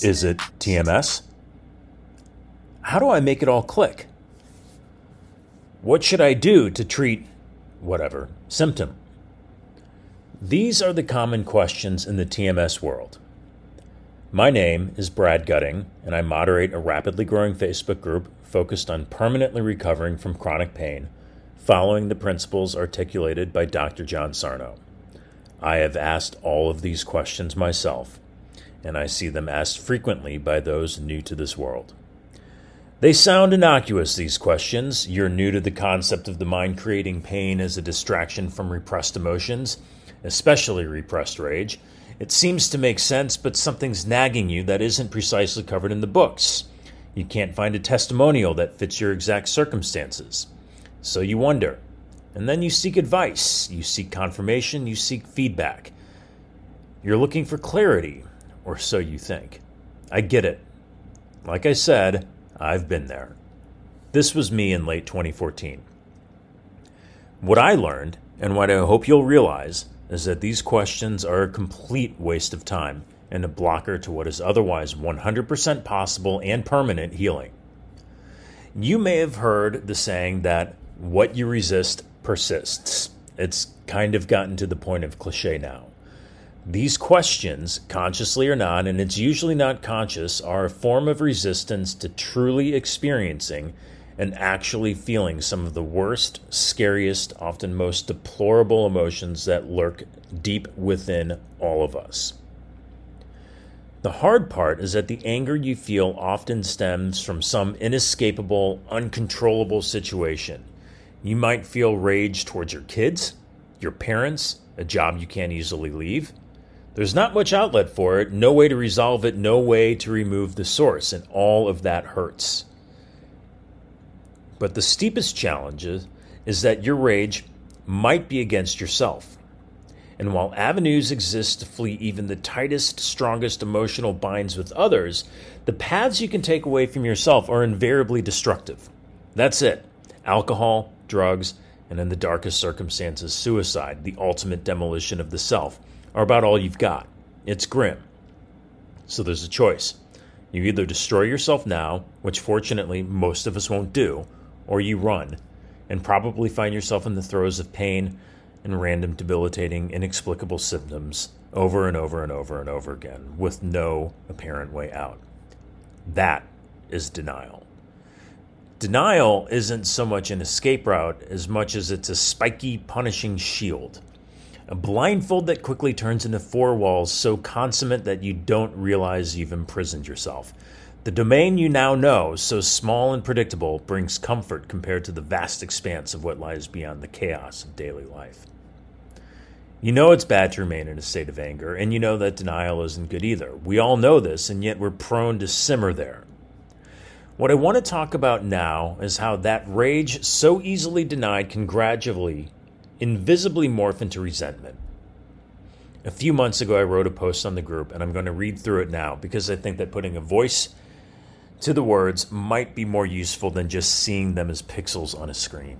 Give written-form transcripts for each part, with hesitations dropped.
Is it TMS? How do I make it all click? What should I do to treat whatever symptom? These are the common questions in the TMS world. My name is Brad Gutting, and I moderate a rapidly growing Facebook group focused on permanently recovering from chronic pain, following the principles articulated by Dr. John Sarno. I have asked all of these questions myself, and I see them asked frequently by those new to this world. They sound innocuous, these questions. You're new to the concept of the mind creating pain as a distraction from repressed emotions, especially repressed rage. It seems to make sense, but something's nagging you that isn't precisely covered in the books. You can't find a testimonial that fits your exact circumstances. So you wonder, and then you seek advice, you seek confirmation, you seek feedback. You're looking for clarity, or so you think. I get it. Like I said, I've been there. This was me in late 2014. What I learned, and what I hope you'll realize, is that these questions are a complete waste of time and a blocker to what is otherwise 100% possible and permanent healing. You may have heard the saying that what you resist persists. It's kind of gotten to the point of cliche now. These questions, consciously or not, and it's usually not conscious, are a form of resistance to truly experiencing and actually feeling some of the worst, scariest, often most deplorable emotions that lurk deep within all of us. The hard part is that the anger you feel often stems from some inescapable, uncontrollable situation. You might feel rage towards your kids, your parents, a job you can't easily leave. There's not much outlet for it, no way to resolve it, no way to remove the source, and all of that hurts. But the steepest challenge is that your rage might be against yourself. And while avenues exist to flee even the tightest, strongest emotional binds with others, the paths you can take away from yourself are invariably destructive. That's it. Alcohol, drugs, and in the darkest circumstances, suicide, the ultimate demolition of the self, are about all you've got. It's grim. So there's a choice. You either destroy yourself now, which fortunately most of us won't do, or you run, and probably find yourself in the throes of pain and random debilitating, inexplicable symptoms over and over and over and over again, with no apparent way out. That is denial. Denial isn't so much an escape route as much as it's a spiky, punishing shield. A blindfold that quickly turns into four walls so consummate that you don't realize you've imprisoned yourself. The domain you now know, so small and predictable, brings comfort compared to the vast expanse of what lies beyond the chaos of daily life. You know it's bad to remain in a state of anger, and you know that denial isn't good either. We all know this, and yet we're prone to simmer there. What I want to talk about now is how that rage so easily denied can gradually, invisibly morph into resentment. A few months ago, I wrote a post on the group, and I'm going to read through it now because I think that putting a voice to the words might be more useful than just seeing them as pixels on a screen.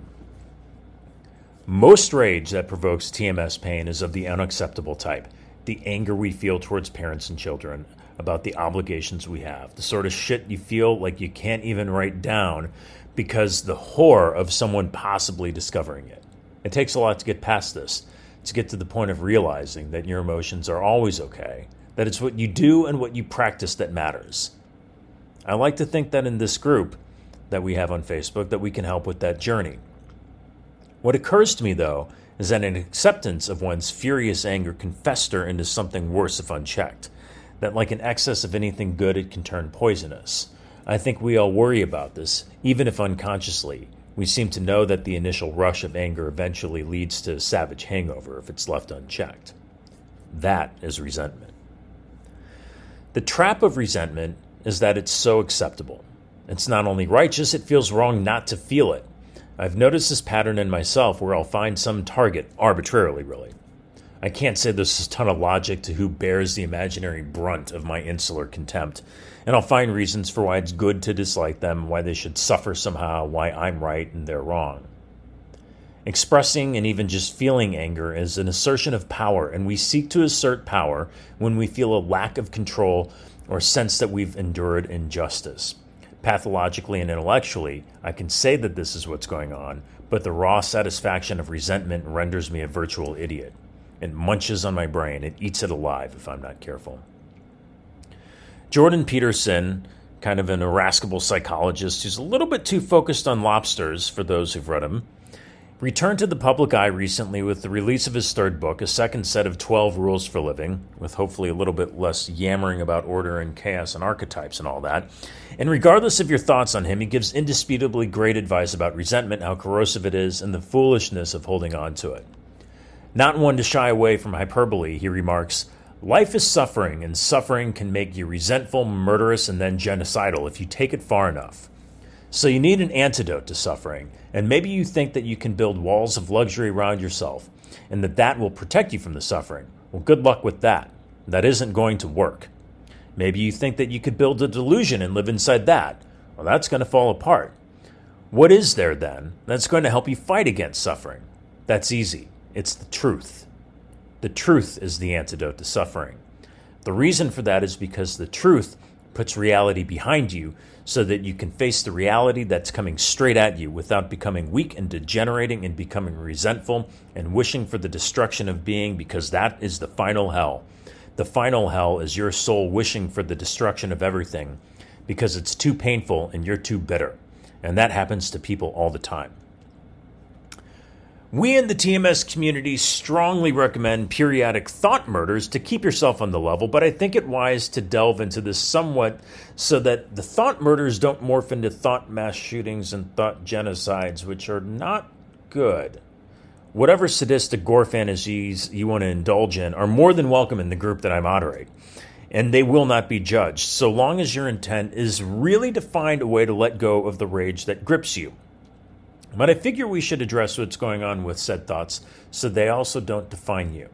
Most rage that provokes TMS pain is of the unacceptable type, the anger we feel towards parents and children, about the obligations we have, the sort of shit you feel like you can't even write down because the horror of someone possibly discovering it. It takes a lot to get past this, to get to the point of realizing that your emotions are always okay, that it's what you do and what you practice that matters. I like to think that in this group that we have on Facebook that we can help with that journey. What occurs to me, though, is that an acceptance of one's furious anger can fester into something worse if unchecked, that like an excess of anything good, it can turn poisonous. I think we all worry about this, even if unconsciously. We seem to know that the initial rush of anger eventually leads to a savage hangover if it's left unchecked. That is resentment. The trap of resentment is that it's so acceptable. It's not only righteous, it feels wrong not to feel it. I've noticed this pattern in myself where I'll find some target, arbitrarily really. I can't say there's a ton of logic to who bears the imaginary brunt of my insular contempt, and I'll find reasons for why it's good to dislike them, why they should suffer somehow, why I'm right and they're wrong. Expressing and even just feeling anger is an assertion of power, and we seek to assert power when we feel a lack of control or sense that we've endured injustice. Pathologically and intellectually, I can say that this is what's going on, but the raw satisfaction of resentment renders me a virtual idiot. It munches on my brain. It eats it alive if I'm not careful. Jordan Peterson, kind of an irascible psychologist who's a little bit too focused on lobsters for those who've read him, returned to the public eye recently with the release of his third book, a second set of 12 rules for living, with hopefully a little bit less yammering about order and chaos and archetypes and all that. And regardless of your thoughts on him, he gives indisputably great advice about resentment, how corrosive it is, and the foolishness of holding on to it. Not one to shy away from hyperbole, he remarks, life is suffering, and suffering can make you resentful, murderous, and then genocidal if you take it far enough. So you need an antidote to suffering, and maybe you think that you can build walls of luxury around yourself, and that will protect you from the suffering. Well, good luck with that. That isn't going to work. Maybe you think that you could build a delusion and live inside that. Well, that's going to fall apart. What is there, then, that's going to help you fight against suffering? That's easy. It's the truth. The truth is the antidote to suffering. The reason for that is because the truth puts reality behind you so that you can face the reality that's coming straight at you without becoming weak and degenerating and becoming resentful and wishing for the destruction of being, because that is the final hell. The final hell is your soul wishing for the destruction of everything because it's too painful and you're too bitter. And that happens to people all the time. We in the TMS community strongly recommend periodic thought murders to keep yourself on the level, but I think it wise to delve into this somewhat so that the thought murders don't morph into thought mass shootings and thought genocides, which are not good. Whatever sadistic gore fantasies you want to indulge in are more than welcome in the group that I moderate, and they will not be judged, so long as your intent is really to find a way to let go of the rage that grips you. But I figure we should address what's going on with said thoughts so they also don't define you.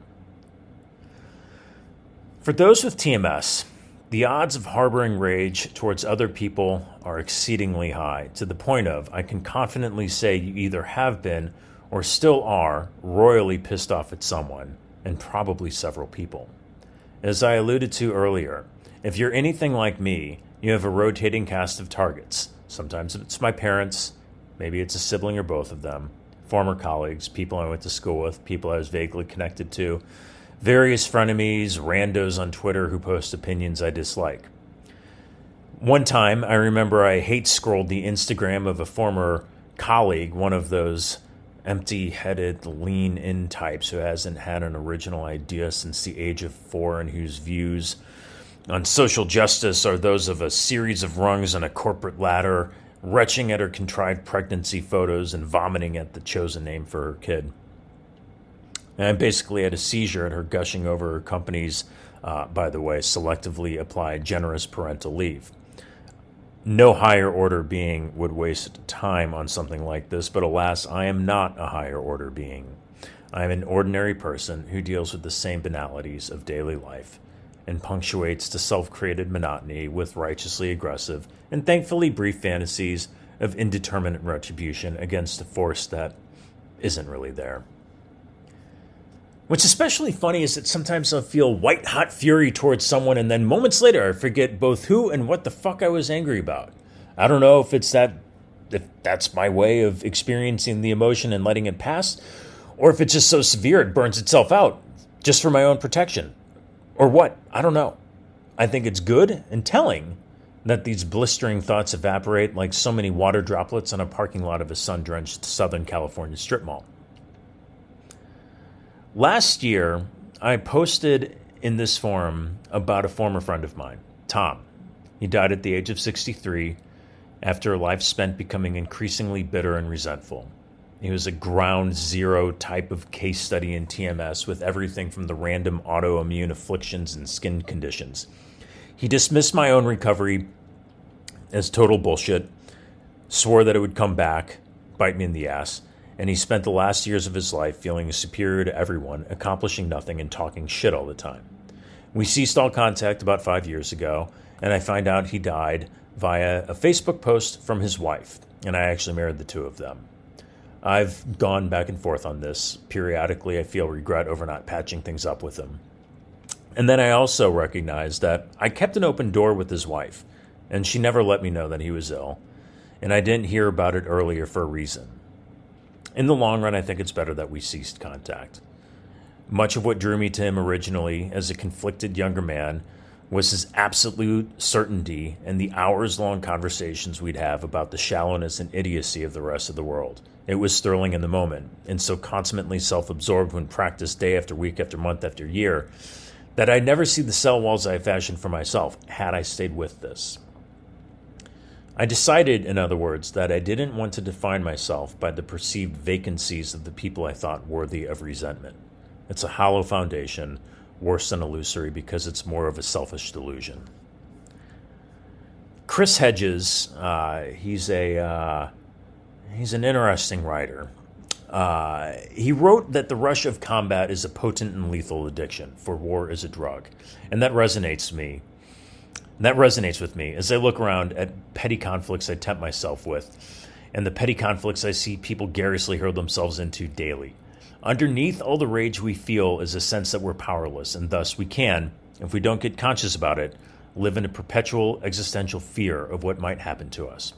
For those with TMS, the odds of harboring rage towards other people are exceedingly high, to the point of, I can confidently say you either have been or still are royally pissed off at someone, and probably several people. As I alluded to earlier, if you're anything like me, you have a rotating cast of targets. Sometimes it's my parents, maybe it's a sibling or both of them, former colleagues, people I went to school with, people I was vaguely connected to, various frenemies, randos on Twitter who post opinions I dislike. One time, I remember I hate-scrolled the Instagram of a former colleague, one of those empty-headed, lean-in types who hasn't had an original idea since the age of 4 and whose views on social justice are those of a series of rungs on a corporate ladder, retching at her contrived pregnancy photos and vomiting at the chosen name for her kid. And I basically had a seizure at her gushing over her company's, by the way, selectively applied generous parental leave. No higher order being would waste time on something like this, but alas, I am not a higher order being. I am an ordinary person who deals with the same banalities of daily life and punctuates the self-created monotony with righteously aggressive and thankfully brief fantasies of indeterminate retribution against a force that isn't really there. What's especially funny is that sometimes I'll feel white-hot fury towards someone, and then moments later I forget both who and what the fuck I was angry about. I don't know if that's my way of experiencing the emotion and letting it pass, or if it's just so severe it burns itself out, just for my own protection. Or what? I don't know. I think it's good and telling that these blistering thoughts evaporate like so many water droplets on a parking lot of a sun-drenched Southern California strip mall. Last year, I posted in this forum about a former friend of mine, Tom. He died at the age of 63 after a life spent becoming increasingly bitter and resentful. He was a ground zero type of case study in TMS with everything from the random autoimmune afflictions and skin conditions. He dismissed my own recovery as total bullshit, swore that it would come back, bite me in the ass, and he spent the last years of his life feeling superior to everyone, accomplishing nothing and talking shit all the time. We ceased all contact about 5 years ago, and I find out he died via a Facebook post from his wife, and I actually married the two of them. I've gone back and forth on this. Periodically, I feel regret over not patching things up with him. And then I also recognized that I kept an open door with his wife, and she never let me know that he was ill, and I didn't hear about it earlier for a reason. In the long run, I think it's better that we ceased contact. Much of what drew me to him originally as a conflicted younger man was his absolute certainty and the hours-long conversations we'd have about the shallowness and idiocy of the rest of the world. It was thrilling in the moment, and so consummately self-absorbed when practiced day after week after month after year, that I'd never see the cell walls I fashioned for myself had I stayed with this. I decided, in other words, that I didn't want to define myself by the perceived vacancies of the people I thought worthy of resentment. It's a hollow foundation, worse than illusory, because it's more of a selfish delusion. Chris Hedges, he's an interesting writer. He wrote that the rush of combat is a potent and lethal addiction, for war is a drug. And that resonates with me as I look around at petty conflicts I tempt myself with, and the petty conflicts I see people garrulously hurl themselves into daily. Underneath all the rage we feel is a sense that we're powerless, and thus we can, if we don't get conscious about it, live in a perpetual existential fear of what might happen to us.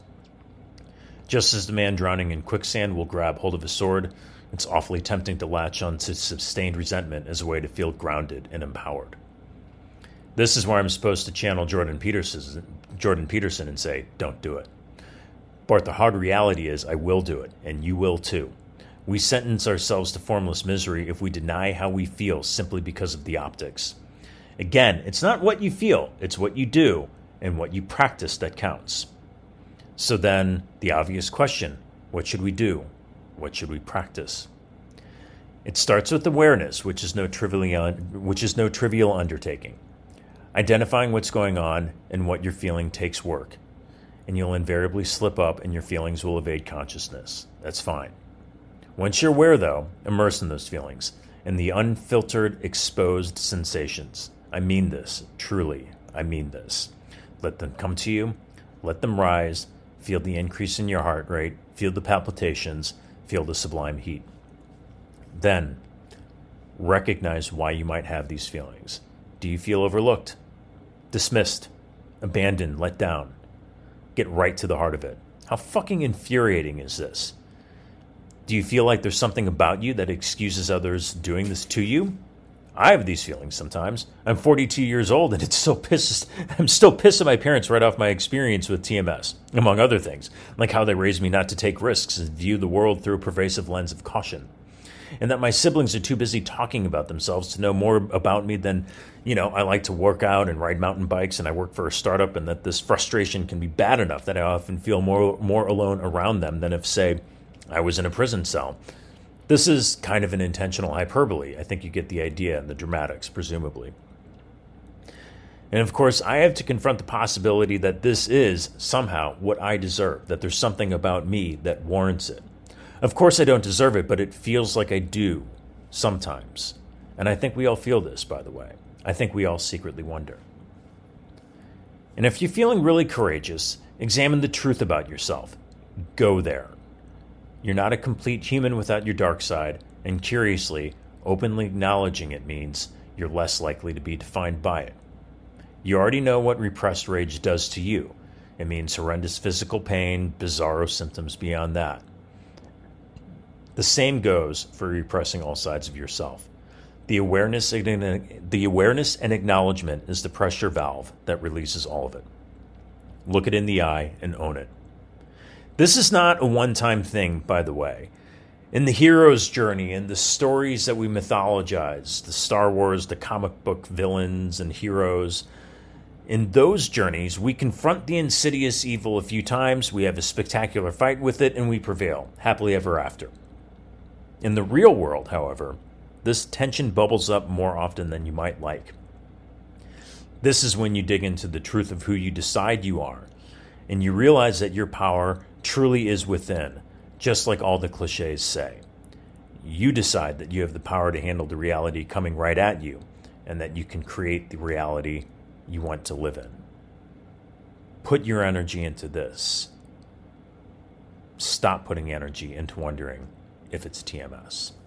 Just as the man drowning in quicksand will grab hold of a sword, it's awfully tempting to latch onto sustained resentment as a way to feel grounded and empowered. This is where I'm supposed to channel Jordan Peterson and say, don't do it. But the hard reality is I will do it, and you will too. We sentence ourselves to formless misery if we deny how we feel simply because of the optics. Again, it's not what you feel, it's what you do and what you practice that counts. So then, the obvious question, what should we do? What should we practice? It starts with awareness, which is no trivial undertaking. Identifying what's going on and what you're feeling takes work, and you'll invariably slip up and your feelings will evade consciousness. That's fine. Once you're aware, though, immerse in those feelings and the unfiltered, exposed sensations. I mean this, truly, I mean this. Let them come to you, let them rise, feel the increase in your heart rate, feel the palpitations, feel the sublime heat. Then, recognize why you might have these feelings. Do you feel overlooked, dismissed, abandoned, let down? Get right to the heart of it. How fucking infuriating is this? Do you feel like there's something about you that excuses others doing this to you? I have these feelings sometimes. I'm 42 years old and I'm still pissed at my parents right off my experience with TMS, among other things, like how they raised me not to take risks and view the world through a pervasive lens of caution. And that my siblings are too busy talking about themselves to know more about me than, I like to work out and ride mountain bikes and I work for a startup, and that this frustration can be bad enough that I often feel more alone around them than if, say, I was in a prison cell. This is kind of an intentional hyperbole. I think you get the idea and the dramatics, presumably. And of course, I have to confront the possibility that this is somehow what I deserve, that there's something about me that warrants it. Of course, I don't deserve it, but it feels like I do sometimes. And I think we all feel this, by the way. I think we all secretly wonder. And if you're feeling really courageous, examine the truth about yourself. Go there. You're not a complete human without your dark side, and curiously, openly acknowledging it means you're less likely to be defined by it. You already know what repressed rage does to you. It means horrendous physical pain, bizarro symptoms beyond that. The same goes for repressing all sides of yourself. The awareness and acknowledgement is the pressure valve that releases all of it. Look it in the eye and own it. This is not a one-time thing, by the way. In the hero's journey and the stories that we mythologize, the Star Wars, the comic book villains and heroes, in those journeys, we confront the insidious evil a few times, we have a spectacular fight with it, and we prevail, happily ever after. In the real world, however, this tension bubbles up more often than you might like. This is when you dig into the truth of who you decide you are, and you realize that your power truly is within, just like all the cliches say. You decide that you have the power to handle the reality coming right at you, and that you can create the reality you want to live in. Put your energy into this. Stop putting energy into wondering if it's TMS.